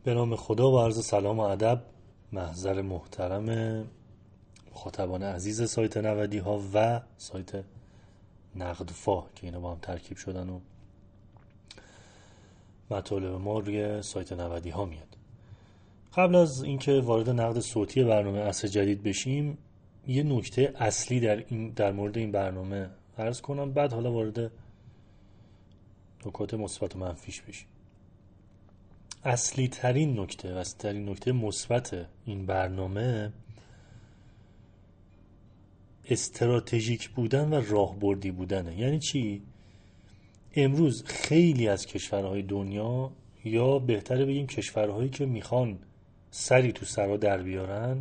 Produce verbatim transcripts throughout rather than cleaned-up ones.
به نام خدا و عرض سلام و ادب محضر محترم مخاطبان عزیز سایت نودی ها و سایت نقدفا که اینا با هم ترکیب شدن و مطالب ما روی سایت نودی ها میاد. قبل از اینکه وارد نقد صوتی برنامه عصر جدید بشیم، یه نکته اصلی در این در مورد این برنامه عرض کنم، بعد حالا وارد نکات مثبت و منفیش بشیم. اصلی ترین نکته و اصلی ترین نکته مثبت این برنامه استراتژیک بودن و راهبردی بودنه. یعنی چی؟ امروز خیلی از کشورهای دنیا، یا بهتره بگیم کشورهایی که میخوان سری تو سرا در بیارن،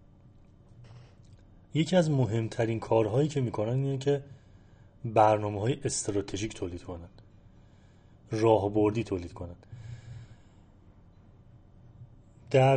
یکی از مهمترین کارهایی که میکنن اینه که برنامه‌های استراتژیک تولید کنن، راهبردی تولید کنن. در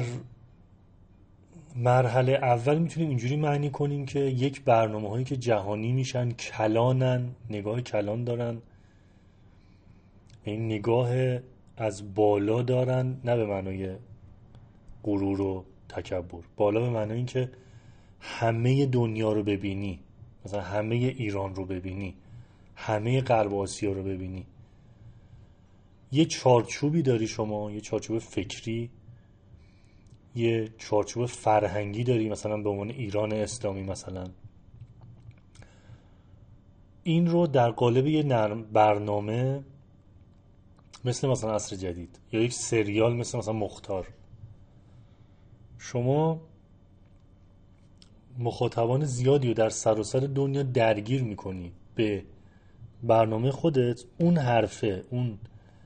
مرحله اول میتونیم اینجوری معنی کنیم که یک برنامه هایی که جهانی میشن، کلانن، نگاه کلان دارن، این نگاه از بالا دارن، نه به معنای غرور و تکبر، بالا به معنای این که همه دنیا رو ببینی، مثلا همه ایران رو ببینی، همه غرب آسیا رو ببینی. یه چارچوبی داری شما، یه چارچوب فکری، یه چارچوب فرهنگی داری، مثلا به عنوان ایران اسلامی مثلا. این رو در قالب یه برنامه مثل مثلا عصر جدید یا یک سریال مثل مثلا مختار، شما مخاطبان زیادی رو در سراسر دنیا درگیر میکنی به برنامه خودت. اون حرفه، اون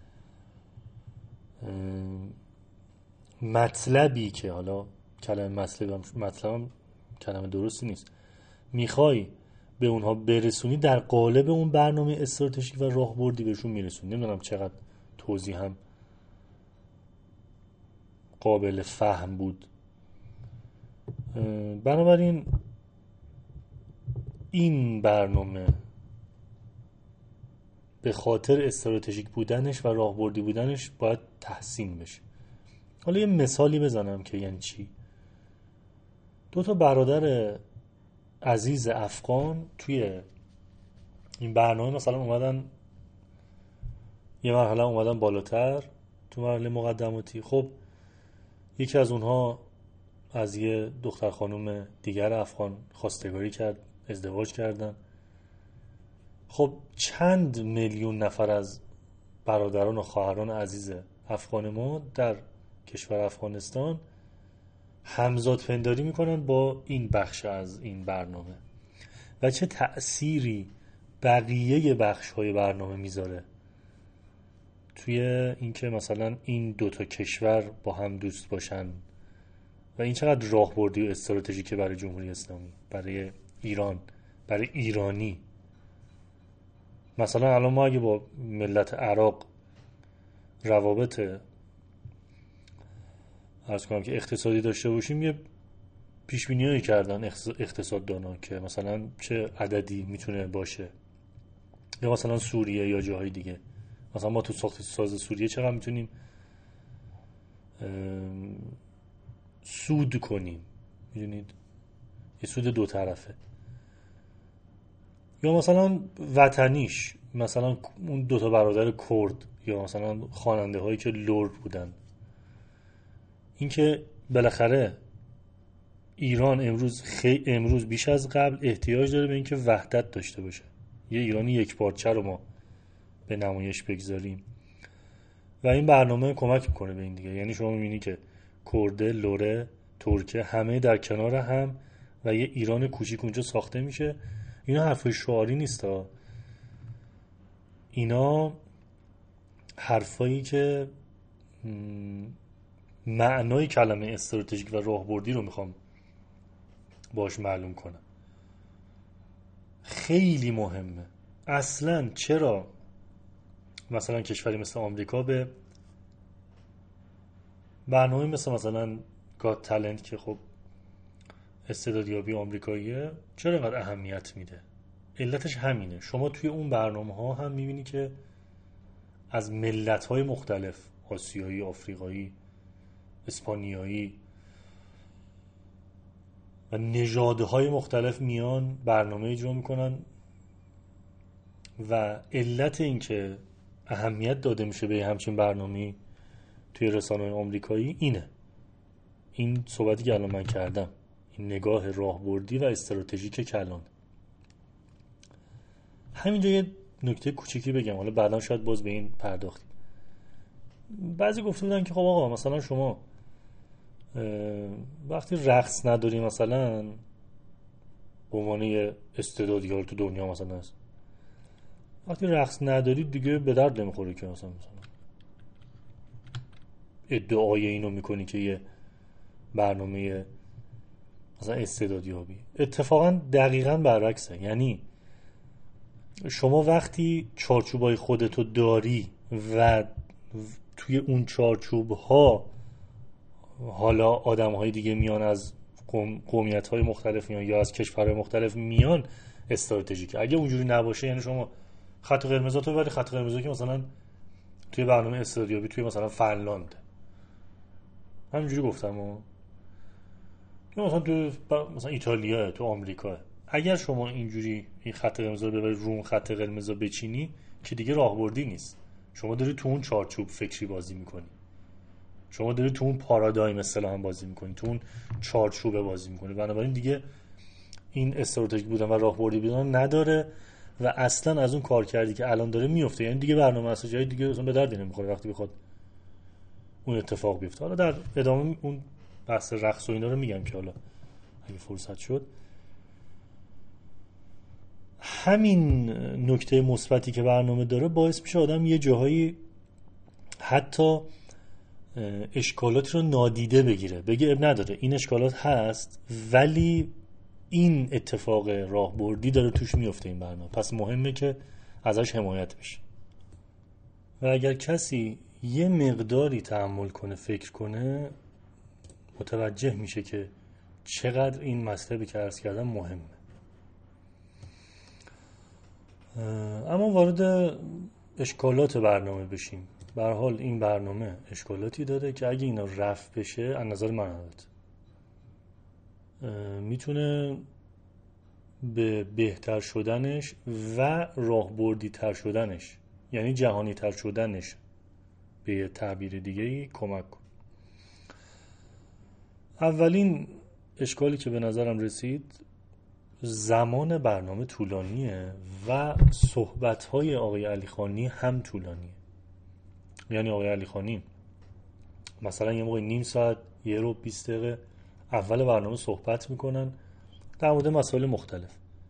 مطلبی که، حالا کلمه مطلب مطلب کلمه درستی نیست، میخوای به اونها برسونی، در قالب اون برنامه استراتژیک و راهبردی بهشون میرسونی. نمیدونم چقدر توضیح هم قابل فهم بود. بنابراین این برنامه به خاطر استراتژیک بودنش و راهبردی بودنش باید تحسین بشه. حالا یه مثالی بزنم که یعنی چی. دو تا برادر عزیز افغان توی این برنامه مثلا اومدن یه مرحله اومدن بالاتر تو مرحله مقدماتی. خب یکی از اونها از یه دختر خانم دیگر افغان خواستگاری کرد، ازدواج کردن. خب چند میلیون نفر از برادران و خواهران عزیز افغان ما در کشور افغانستان همزاد پنداری میکنن با این بخش از این برنامه و چه تأثیری بقیه بخش های برنامه میذاره توی اینکه مثلا این دوتا کشور با هم دوست باشن و این چقدر راهبردی و استراتژیکه برای جمهوری اسلامی، برای ایران، برای ایرانی. مثلا الان ما اگه با ملت عراق روابط عرض کنم که اقتصادی داشته باشیم، یه پیشبینی‌هایی کردن اقتصاددانا که مثلا چه عددی میتونه باشه، یا مثلا سوریه یا جاهای دیگه. مثلا ما تو ساخت ساز سوریه چقدر میتونیم سود کنیم، میدونید، یه سود دو طرفه. یا مثلا وطنیش، مثلا اون دوتا برادر کرد، یا مثلا خواننده هایی که لرد بودن. این که بالاخره ایران امروز خی... امروز بیش از قبل احتیاج داره به اینکه وحدت داشته باشه، یه ایرانی یک پارچه رو ما به نمایش بگذاریم و این برنامه کمک میکنه به این دیگه. یعنی شما میبینی که کرده، لره، ترکه همه در کنار هم و یه ایران کوچیک اونجا ساخته میشه. اینا حرفای شعاری نیست ها، اینا حرفایی که معنای کلمه استراتژیک و راهبردی رو میخوام باش معلوم کنم. خیلی مهمه. اصلا چرا مثلا کشوری مثل آمریکا به برنامه مثل مثلا گات تالنت که خب استعدادیابی آمریکاییه، چرا اینقدر اهمیت میده؟ علتش همینه. شما توی اون برنامه ها هم میبینی که از ملت های مختلف، آسیایی، آفریقایی، اسپانیایی و نژادهای مختلف میان برنامه اجرا میکنن و علت این که اهمیت داده میشه به همچین برنامه‌ای توی رسانه‌های آمریکایی اینه، این صحبتی که الان من کردم، این نگاه راهبردی و استراتژیک کلان. همینجا یه نکته کوچیکی بگم، حالا بعدا شاید باز به این پرداختیم. بعضی گفته بودن که خب آقا مثلا شما وقتی رقص نداری مثلا به عنوان استعدادیار تو دنیا مثلا هست، وقتی رقص نداری دیگه به درد نمیخوره که مثلا مثلا ادعای اینو میکنی که یه برنامه مثلا استعدادیابی. اتفاقا دقیقاً برعکسه. یعنی شما وقتی چارچوبای خودتو داری و توی اون چارچوبها حالا آدم‌های دیگه میان از قوم، قومیت‌های مختلف میان یا از کشورهای مختلف میان، استراتژیکه. اگه اونجوری نباشه یعنی شما خط قرمزاتو ببری، خط قرمزی که مثلا توی برنامه استعدادیابی توی مثلا فنلاند، همینجوری گفتم و یا مثلا تو مثلا ایتالیا، تو آمریکا، اگر شما اینجوری این خط قرمز رو ببری رو خط قرمز رو بچینی که دیگه راهبردی نیست. شما داری تو اون چارچوب فکری بازی میکنی، شما داری تو اون پارادایم اصطلاحاً بازی میکنی، تو اون چارچوب بازی میکنی. بنابراین دیگه این استراتژیک بودن و راهبردی بودن نداره و اصلا از اون کار کردی که الان داره میفته. یعنی دیگه برنامه اصلا جای دیگه اصلا به درد نمیخوره وقتی بخواد اون اتفاق بیفته. حالا در ادامه اون بحث رقص و اینا رو میگم که حالا اگه فرصت شد. همین نکته مثبتی که برنامه داره باعث میشه آدم یه جاهایی حتی اشکالات رو نادیده بگیره، بگه اب نداره این اشکالات هست ولی این اتفاق راهبردی داره توش میفته این برنامه، پس مهمه که ازش حمایت بشه. و اگر کسی یه مقداری تأمل کنه، فکر کنه، متوجه میشه که چقدر این مطلبی که عرض کردم مهمه. اما وارد اشکالات برنامه بشیم. به هر حال این برنامه اشکالاتی داره که اگه اینا رفع بشه، از نظر من البته میتونه به بهتر شدنش و راهبردی تر شدنش، یعنی جهانی تر شدنش به یه تعبیر دیگه‌ای کمک کن. اولین اشکالی که به نظرم رسید، زمان برنامه طولانیه و صحبت‌های آقای علیخانی هم طولانیه. یعنی آقای علیخانی مثلا یه موقع نیم ساعت، یه رو بیست دقیقه اول برنامه صحبت میکنن در مورد مسائل مختلف.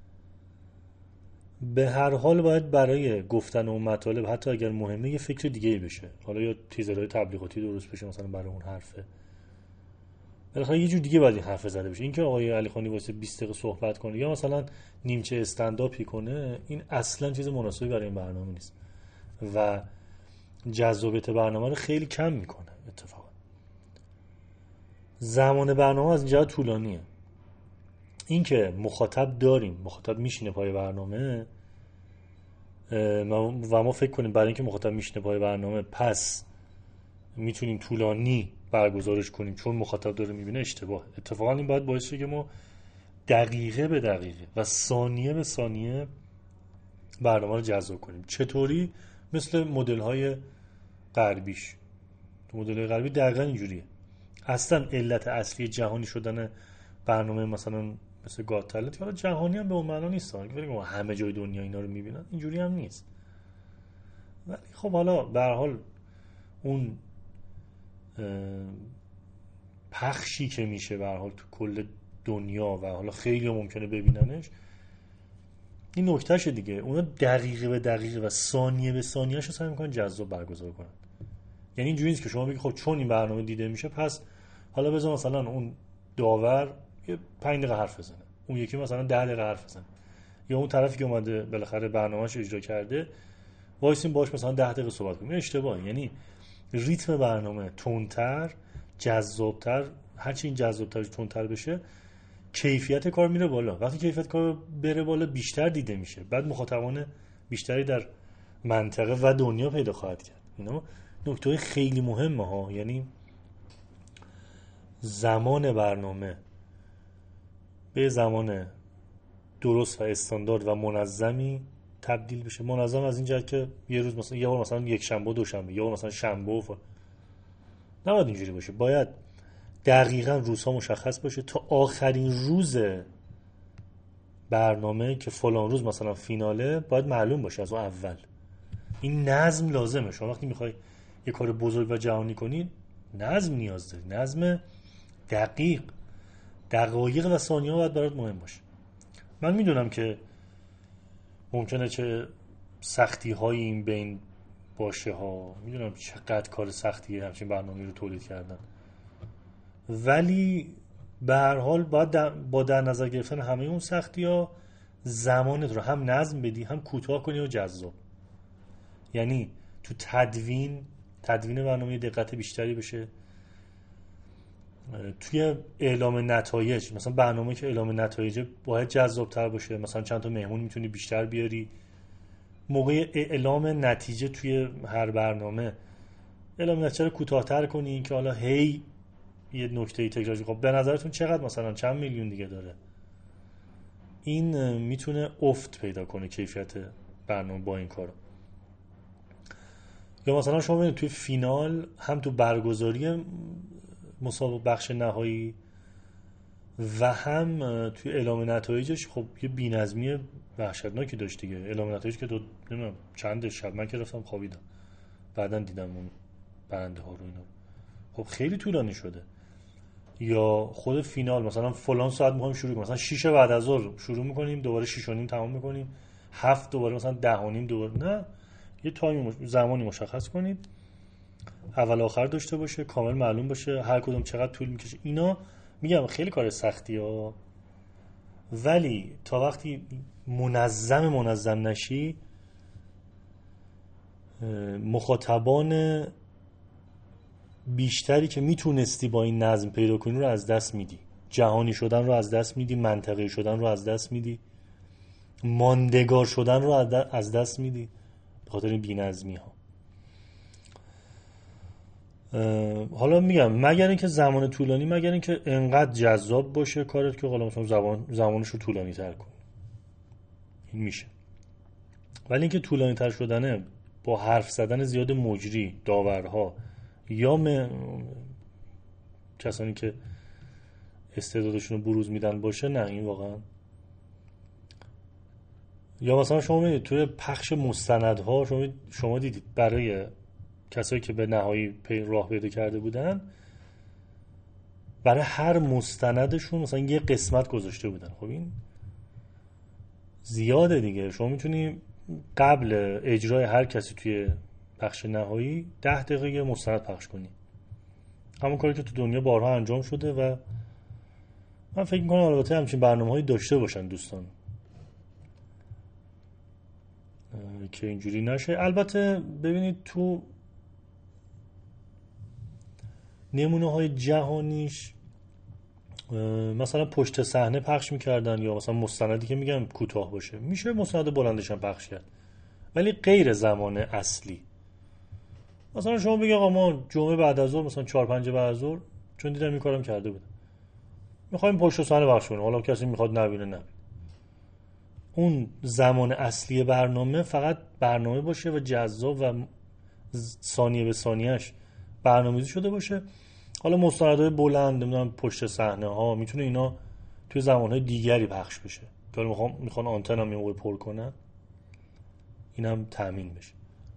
به هر حال باید برای گفتن اون مطالب حتی اگر مهمه یه فکر دیگه بشه، حالا یا تیزرهای تبلیغاتی درست بشه مثلا برای اون حرفه، بالاخره یه جور دیگه باید این حرف زده بشه. این که آقای علیخانی واسه بیست دقیقه صحبت کنه یا مثلا نیمچه استندآپی کنه، این اصلا چیز مناسبی برای این برنامه نیست و جذابیت برنامه رو خیلی کم میکنه. اتفاقا زمان برنامه از اینجا طولانیه. این که مخاطب داریم، مخاطب میشینه پای برنامه و ما فکر کنیم برای اینکه مخاطب میشینه پای برنامه پس میتونیم طولانی برگزارش کنیم چون مخاطب داره میبینه، اشتباه. اتفاقا این باید باعث شه که ما دقیقه به دقیقه و ثانیه به ثانیه برنامه رو جذاب کنیم. چطوری؟ مثل مدل های غربیش. تو مدل های غربی دقیقا اینجوریه. اصلا علت اصلی جهانی شدن برنامه مثلا مثل گات تالنت، حالا جهانی هم به اون معنا نیست که همه جای دنیا اینا رو میبینن، اینجوری هم نیست. ولی خب حالا به هر حال اون پخشی که میشه به هر حال تو کل دنیا و حالا خیلی ممکنه ببیننش، این نکتهشه دیگه. اونا دقیقه به دقیقه و ثانیه به ثانیه‌اش رو سعی میکنن جذاب برگزار کنن. یعنی اینجوری نیست که شما بگی خب چون این برنامه دیده میشه پس حالا بذار مثلا اون داور یه پنج دقیقه حرف بزنه، اون یکی مثلا ده دقیقه حرف بزنه، یا اون طرفی که اومده بالاخره برنامه‌اش اجرا کرده وایسیم باش مثلا ده دقیقه صحبت کنیم. اشتباهه. یعنی ریتم برنامه تندتر، جذابتر، هرچی این جذابتر تندتر بشه کیفیت کار میره بالا. وقتی کیفیت کار بره بالا بیشتر دیده میشه، بعد مخاطبان بیشتری در منطقه و دنیا پیدا خواهد کرد. اینا نکته خیلی مهمه ها. یعنی زمان برنامه به زمان درست و استاندارد و منظمی تبدیل بشه. منظم از این جهت که یه روز مثلا یه بار مثلا یک شنبه و دوشنبه، یه بار مثلا شنبه و ف... نباید اینجوری باشه. باید دقیقاً روزها مشخص باشه تا آخرین روز برنامه که فلان روز مثلا فیناله باید معلوم باشه از اون اول. این نظم لازمه. شما وقتی میخوای یه کار بزرگ و جهانی کنی نظم نیاز داری، نظم دقیق. دقایق و ثانیه‌ها باید برات مهم باشه. من میدونم که ممکنه چه سختی هایی این بین باشه ها، میدونم چقدر کار سختیه همچین برنامه‌ای رو تولید کردن، ولی به هر حال باید با در نظر گرفتن همه اون سختی ها زمانت رو هم نظم بدی، هم کوتاه کنی و جذاب. یعنی تو تدوین تدوین برنامه دقت بیشتری بشه. توی اعلام نتایج، مثلا برنامه که اعلام نتایج باید جذاب‌تر باشه، مثلا چند تا مهمون میتونی بیشتر بیاری. موقع اعلام نتیجه توی هر برنامه اعلام نتیجه رو کوتاه‌تر کنی که حالا هی یه نکته‌ای تکرار شه. خب به نظرتون چقدر مثلا چند میلیون دیگه داره؟ این میتونه افت پیدا کنه کیفیت برنامه با این کارو. یا مثلا شما ببینید توی فینال هم تو برگزاری مسابقه بخش نهایی و هم توی اعلام نتایجش خب یه بی‌نظمی وحشتناکی داشت دیگه. اعلام نتایج که دو نمیدونم چند شب من که رفتم خوابیدم، بعداً دیدم اون برنده ها رو اینا. خب خیلی طولانی شده. یا خود فینال مثلا فلان ساعت می‌خوایم شروع کنیم، مثلا شش بعد از ظهر شروع می‌کنیم، دوباره شش و نیم تمام می‌کنیم، هفت دوباره مثلا ده و نیم دوباره. نه، یه تایم مش... زمانی مشخص کنید، اول آخر داشته باشه، کامل معلوم باشه هر کدوم چقدر طول میکشه. اینا میگم خیلی کار سختیه ها، ولی تا وقتی منظم منظم نشی مخاطبان بیشتری که میتونستی با این نظم پیدا کنی رو از دست میدی. جهانی شدن رو از دست میدی، منطقی شدن رو از دست میدی، ماندگار شدن رو از دست میدی به خاطر این بی‌نظمی ها. حالا میگم مگر اینکه زمان طولانی، مگر اینکه انقدر جذاب باشه کارت که حالا مثلا زمان زمانش رو طولانی تر کن، این میشه. ولی اینکه طولانی تر شدنه با حرف زدن زیاد مجری، داورها یا م... کسانی که استعدادشون رو بروز میدن باشه، نه این واقعا. یا مثلا شما میدید توی پخش مستندها شما شما دیدید برای کسایی که به نهایی پی راه پیدا کرده بودن برای هر مستندشون مثلا یه قسمت گذاشته بودن. خب این زیاده دیگه. شما میتونی قبل اجرای هر کسی توی پخش نهایی ده دقیقه یه مستند پخش کنی، همون کاری که تو دنیا بارها انجام شده و من فکر میکنم البته همچین برنامه‌هایی داشته باشن دوستان که اینجوری نشه. البته ببینید تو نمونه های جهانیش مثلا پشت صحنه پخش میکردن یا مثلا مستندی که میگم کوتاه باشه میشه مستند بلندش هم پخش کرد، ولی غیر زمان اصلی. مثلا شما بگی آقا ما جمعه بعد از ظهر مثلا چهار پنج بعد از ظهر، چون دیدم این کارم کرده بودم، میخوایم پشت صحنه پخش کنیم، حالا کسی میخواد نبینه نبینه. اون زمان اصلی برنامه فقط برنامه باشه و جذاب و ثانیه به ثانیه‌اش برنامه‌ریزی شده باشه. حالا مستندهای بلند نمیدونم پشت صحنه ها میتونه اینا توی زمانهای دیگری پخش بشه که میخوان میخوان آنتن هم یه موقع پر کنن، اینم تامین بشه.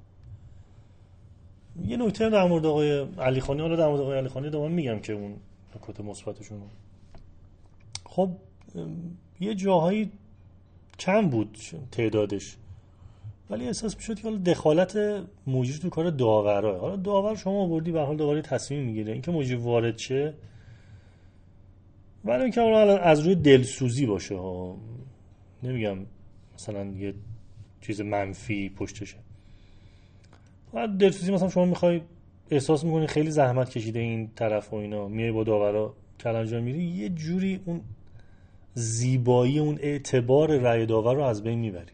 یه نکته در مورد آقای علیخانی، حالا در مورد آقای علیخانی دوباره میگم که اون نکات مثبتشون خب یه جاهایی کم بود تعدادش، ولی احساس میشد که حالا دخالت مجری تو کار داوراه. حالا داور شما آوردی به حال داوری تصمیم میگیره، اینکه مجری وارد شه ولی اینکه حالا از روی دلسوزی باشه ها، نمیگم مثلا یه چیز منفی پشتشه. حالا دلسوزی مثلا شما میخوای احساس میکنی خیلی زحمت کشیده این طرف و اینا، میای با داورا کلنجار میری، یه جوری اون زیبایی اون اعتبار رأی داور رو از بین میبری.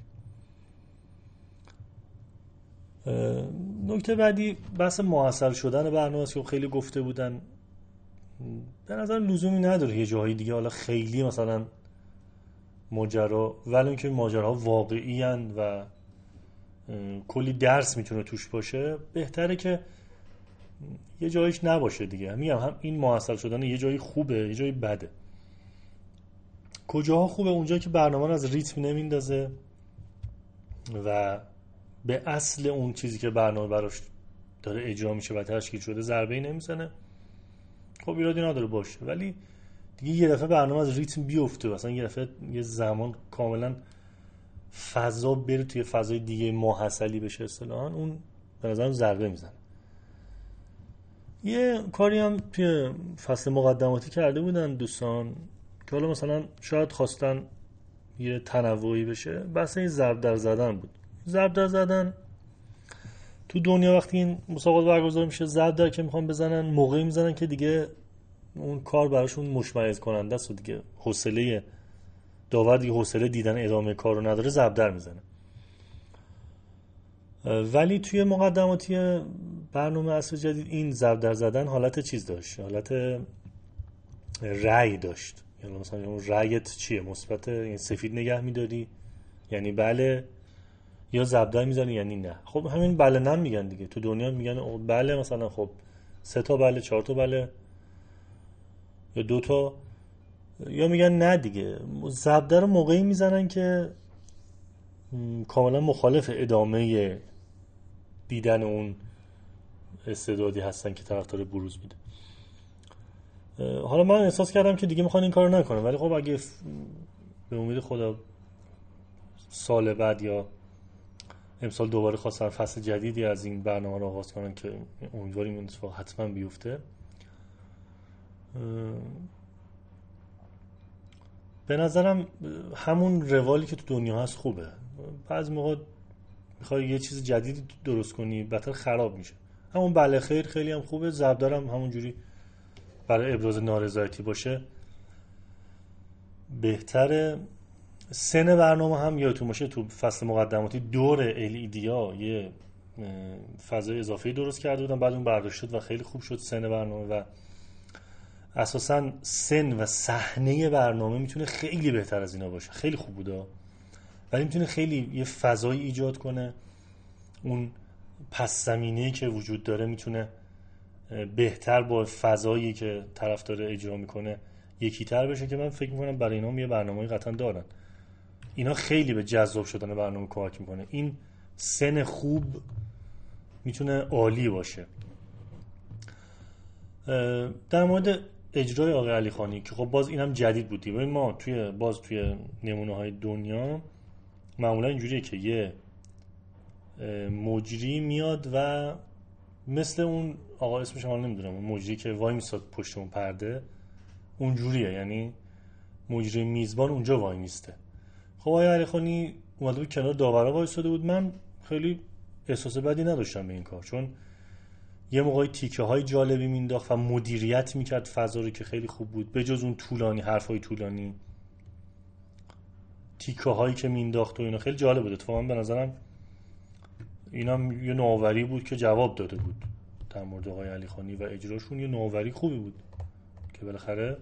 نکته بعدی بحث مؤثر شدن برنامه است که خیلی گفته بودن. به نظر لزومی نداره یه جاهای دیگه حالا خیلی مثلا ماجرا، ولی اینکه ماجراها واقعی هن و کلی درس میتونه توش باشه، بهتره که یه جایش نباشه دیگه. میگم هم این موثر شدن یه جایی خوبه یه جایی بده. کجاها خوبه؟ اونجایی که برنامه رو از ریتم نمیندازه و به اصل اون چیزی که برنامه براش داره اجرا میشه و تشکیل شده ضربه‌ای نمیزنه. خب ایرادی نداره باشه، ولی دیگه یه دفعه برنامه از ریتم بیفته، مثلا یه دفعه یه زمان کاملا فضا بره توی فضای دیگه ماحصلی بشه اصطلاحاً، اون به نظرم ضربه میزنه. یه کاری هم توی فصل مقدماتی کرده بودن دوستان که حالا مثلا شاید خواستن یه تنوعی بشه، بس این ضرب در زدن بود. ضرب در زدن تو دنیا وقتی این مسابقات برگزار میشه، ضرب در که میخوان بزنن موقعی میزنن که دیگه اون کار براشون مشمئز کننده است و دیگه حوصله داور دیگه حوصله دیدن ادامه کار رو نداره، ضرب در میزنه. ولی توی مقدماتی برنامه عصر جدید این ضرب در زدن حالت چیز داشت، حالت رأی داشت. یعنی مثلا اون رأیت چیه؟ مثبت، یعنی سفید نگه میداری یعنی بله، یا ضرب در میزنی یعنی نه. خب همین بله نه میگن دیگه تو دنیا، میگن بله مثلا خب سه تا بله، چهار تا بله، یا دو تا، یا میگن نه دیگه. ضرب در موقعی میزنن که کاملا مخالف ادامه دیدن اون استعدادی هستن که طرفدار بروز میده. حالا من احساس کردم که دیگه میخوان این کارو نکنم، ولی خب اگه به امید خدا سال بعد یا امسال دوباره خواستن فصل جدیدی از این برنامه رو آغاز کنن که امیدواریم این اتفاق حتما بیفته، به نظرم همون روالی که تو دنیا هست خوبه. بعضی موقع میخوای یه چیز جدیدی درست کنی بدتر خراب میشه. همون بله خیر خیلی هم خوبه، ضرب دارم همون جوری برای ابراز نارضایتی باشه بهتره. سن برنامه هم یادتون باشه تو فصل مقدماتی دور ال ای دی ها یه فضای اضافه‌ای درست کرده بودن، بعد اون برداشت شد و خیلی خوب شد سن برنامه. و اساسا سن و صحنه برنامه میتونه خیلی بهتر از اینا باشه، خیلی خوب بوده، ولی میتونه خیلی یه فضایی ایجاد کنه. اون پس زمینه‌ای که وجود داره میتونه بهتر با فضایی که طرف داره اجرا میکنه یکی تر بشه، که من فکر میکنم برای اینا هم یه برنامه‌ای قطعا دارن. اینا خیلی به جذاب شدن برنامه کمک میکنه. این سن خوب میتونه عالی باشه. در مورد اجرای آقای علی خانی که خب باز اینم جدید بودی. ببین ما توی باز توی نمونه های دنیا معمولا اینجوریه که یه مجری میاد و مثل اون آقا اسمش من نمیدونم، اون مجری که وای میستاد پشت اون پرده اونجوریه، یعنی مجری میزبان اونجا وای میسته. خب آقای علی خانی اومده بود کنار داورا وایساده بود. من خیلی احساس بدی نداشتم به این کار، چون یه موقعی تیکه های جالبی مینداخت و مدیریت میکرد فضا رو که خیلی خوب بود. به جز اون طولانی حرفای طولانی تیکه هایی که مینداخت و اینا خیلی جالب بود. اتفاقا به نظرم اینا یه نوآوری بود که جواب داده بود در مورد آقای علی خانی و اجراشون. یه نوآوری خوبی بود که بالاخره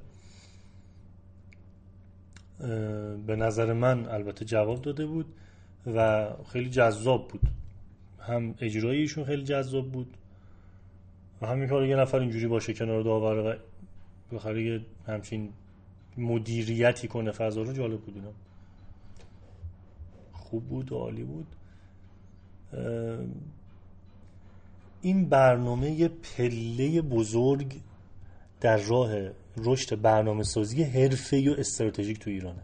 به نظر من البته جواب داده بود و خیلی جذاب بود. هم اجرای ایشون خیلی جذاب بود و همین کار یه نفر اینجوری باشه کنار داور و بالاخره یه همچین مدیریتی کنه فضا رو، جالب بود. اینا خوب بود و عالی بود. این برنامه یه پله بزرگ در راه رشد برنامه سازی حرفه‌ای و استراتژیک تو ایرانه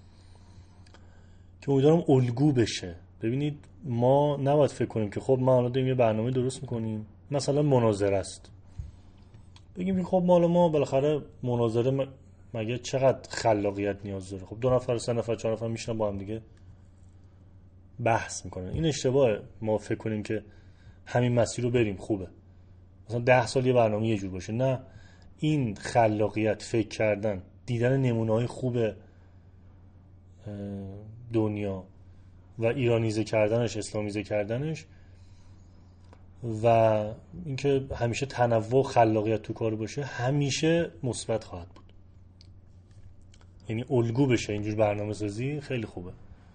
که امیدوارم الگو بشه. ببینید ما نباید فکر کنیم که خب ما الان داریم یه برنامه درست میکنیم، مثلا مناظره است، بگیم که خب ما ما بالاخره مناظره مگه چقدر خلاقیت نیاز داره؟ خب دو نفر سه نفر چهار نفر میشنن با هم دیگه بحث میکنن. این اشتباهه ما فکر کنیم که همین مسیر رو بریم خوبه، مثلا ده سال یه برنامه یه جور باشه. نه، این خلاقیت، فکر کردن، دیدن نمونه‌های خوب دنیا و ایرانیزه کردنش، اسلامیزه کردنش و اینکه همیشه تنوع و خلاقیت تو کار باشه همیشه مثبت خواهد بود. یعنی الگو بشه اینجور برنامه سازی خیلی خوبه.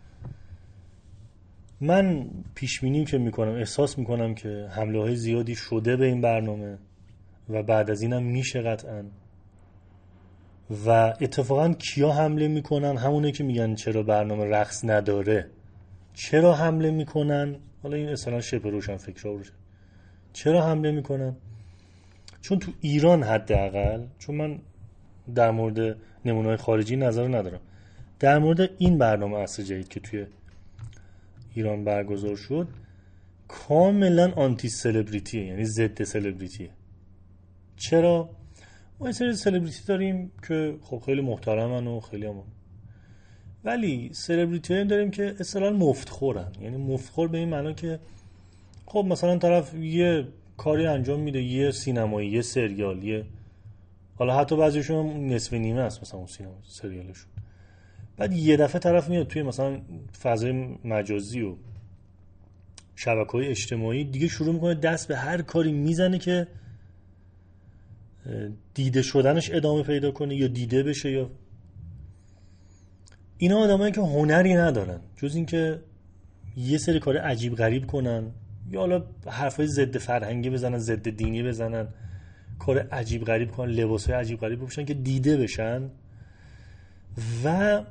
من پیش بینی که میکنم، احساس میکنم که حمله های زیادی شده به این برنامه و بعد از اینم میشه قطعاً. و اتفاقاً کیا حمله میکنن؟ همونه که میگن چرا برنامه رقص نداره. چرا حمله میکنن؟ حالا این اصلا شبه روشن فکرها باشه. چرا حمله میکنن؟ چون تو ایران حداقل، چون من در مورد نمونه‌های خارجی نظر ندارم، در مورد این برنامه عصر جدید که توی ایران برگزار شد کاملا آنتی سلبریتیه، یعنی ضد سلبریتیه. چرا؟ ما یه سری سلبریتی داریم که خب خیلی محترمن و خیلی هم، ولی سلبریتی هایی داریم که اصلا مفتخورن. یعنی مفتخور به این معنی که خب مثلا طرف یه کاری انجام میده، یه سینمایی، یه سریال، یه حالا حتی بعضیشون نصف نیمه است مثلا اون سینما سریالشون، بعد یه دفعه طرف میاد توی مثلا فضای مجازی و شبکه‌های اجتماعی دیگه شروع میکنه دست به هر کاری میزنه که دیده شدنش ادامه پیدا کنه یا دیده بشه. یا اینا آدمایی که هنری ندارن جز این که یه سری کار عجیب غریب کنن، یا حالا حرفای ضد فرهنگی بزنن، ضد دینی بزنن، کار عجیب غریب کنن، لباسای عجیب غریب بپوشن که دیده بشن. و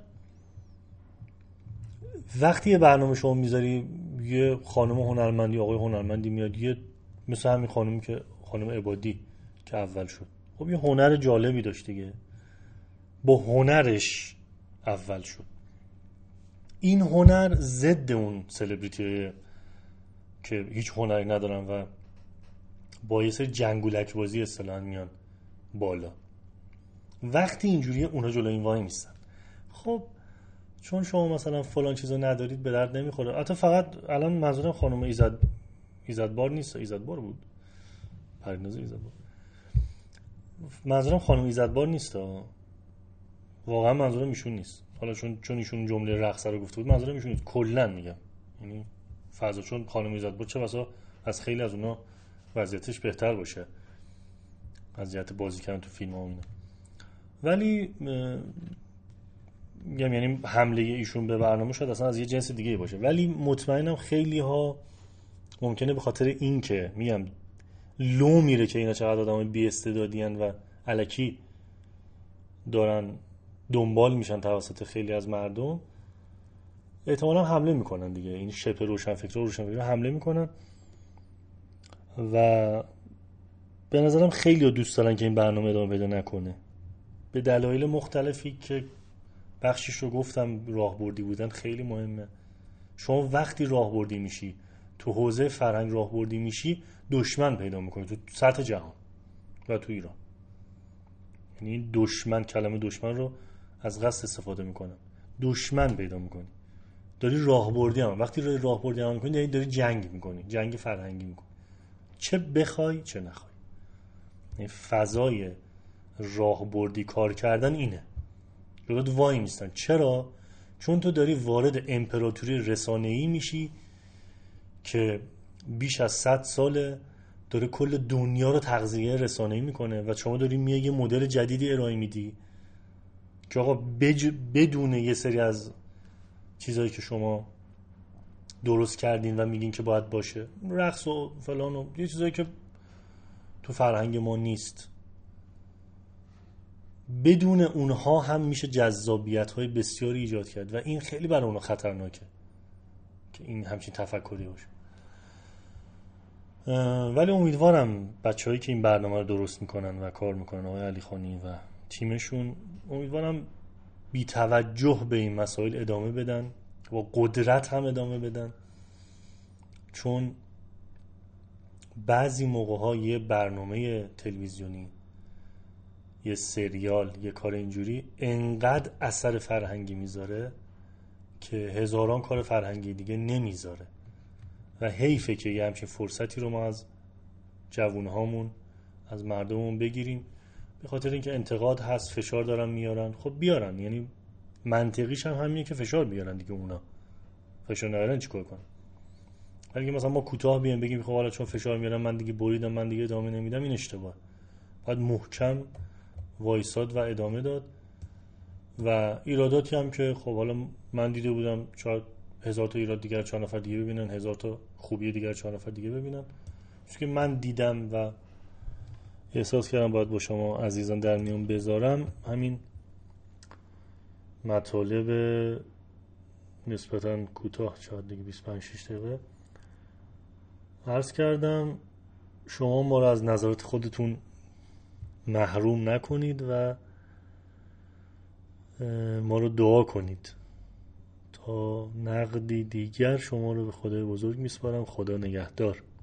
وقتی یه برنامه شما میذاری یه خانم هنرمندی، آقای هنرمندی میاد، یه مثل همین خانمی که خانم عبادی که اول شد، خب یه هنر جالبی داشت دیگه، با هنرش اول شد. این هنر ضد اون سلبریتی که هیچ هنری ندارن و با یه سری جنگولک بازی اصطلاحاً میان بالا. وقتی اینجوریه اونا جلوی این وای میستن. خب چون شما مثلا فلان چیزو ندارید به درد نمیخوره. حتی فقط الان منظورم خانم ایزد ایزدبار نیست، ایزدبار بود، پریناز ایزدبار، منظورم خانم ایزدبار نیست، واقعا منظورم ایشون نیست. حالا چون چون ایشون جمله رقص رو گفته بود منظورم ایشون نیست، کلا میگم. یعنی فضا، چون خانم ایزدبار چه بسا از خیلی از اونا وضعیتش بهتر باشه از جهت بازی کردن تو فیلم ها و اینا، ولی میگم یعنی حمله ایشون به برنامه شاید اصلا از یه جنس دیگه باشه. ولی مطمئنم خیلی ها ممکنه به خاطر این که میگم لو میره که اینا چقدر آدم بی استعدادین و الکی دارن دنبال میشن توسط خیلی از مردم، احتمالا حمله میکنن دیگه. این شبه روشن فکر روشن فکر حمله میکنن و به نظرم خیلی ها دوست دارن که این برنامه ادامه پیدا نکنه به دلایل مختلفی که بخشش رو گفتم. راهبردی بودن خیلی مهمه. شما وقتی راهبردی میشی تو حوزه فرهنگ، راهبردی میشی، دشمن پیدا میکنی تو سطح جهان و تو ایران. یعنی دشمن، کلمه دشمن رو از قصد استفاده میکنم، دشمن پیدا میکنی، داری راهبردی هم. وقتی داری راهبردی هم میکنی داری جنگ میکنی، جنگ فرهنگی میکنی، چه بخوای چه نخوای. یعنی فضای راهبردی کار کردن اینه، جلوت وای میستن. چرا؟ چون تو داری وارد امپراتوری رسانه‌ای میشی که بیش از صد ساله داره کل دنیا رو تغذیه رسانه‌ای میکنه و شما داری میای یه مدل جدیدی ارائه میدی که آقا بج... بدون یه سری از چیزایی که شما درست کردین و میگین که باید باشه، رقص و فلان و یه چیزایی که تو فرهنگ ما نیست، بدون اونها هم میشه جذابیت‌های بسیاری ایجاد کرد و این خیلی برای اونها خطرناکه که این همچین تفکری باشه. ولی امیدوارم بچه‌هایی که این برنامه رو درست میکنن و کار میکنن، آقای علیخانی و تیمشون، امیدوارم بی توجه به این مسائل ادامه بدن، با قدرت هم ادامه بدن، چون بعضی موقع‌ها یه برنامه تلویزیونی، یه سریال، یه کار اینجوری انقدر اثر فرهنگی میذاره که هزاران کار فرهنگی دیگه نمیذاره و حیفه که یه همچین فرصتی رو ما از جوانهامون، از مردممون بگیریم به خاطر اینکه انتقاد هست، فشار دارن میارن. خب بیارن، یعنی منطقیش هم همینه که فشار بیارن دیگه. اونا فشار نیارن چیکار کنن؟ ولی مثلا ما کوتاه بیایم بگیم خب حالا چون فشار میارم من دیگه بریدم من دیگه ادامه نمیدم، این اشتباه. باید محکم وایساد و ادامه داد. و ایراداتی هم که خب حالا من دیده بودم چهار هزار تا ایراد دیگر چهار نفر دیگه ببینن، هزار تا خوبی دیگر چهار نفر دیگه ببینن. چون که من دیدم و احساس کردم باید با شما عزیزان در میون بذارم، همین مطالب نسبتاً کوتاه، شاید دیگه بیست و پنج شش دقیقه عرض کردم. شما ما رو از نظرات خودتون محروم نکنید و ما رو دعا کنید. تا نقدی دیگر شما رو به خدای بزرگ میسپارم. خدا نگهدار.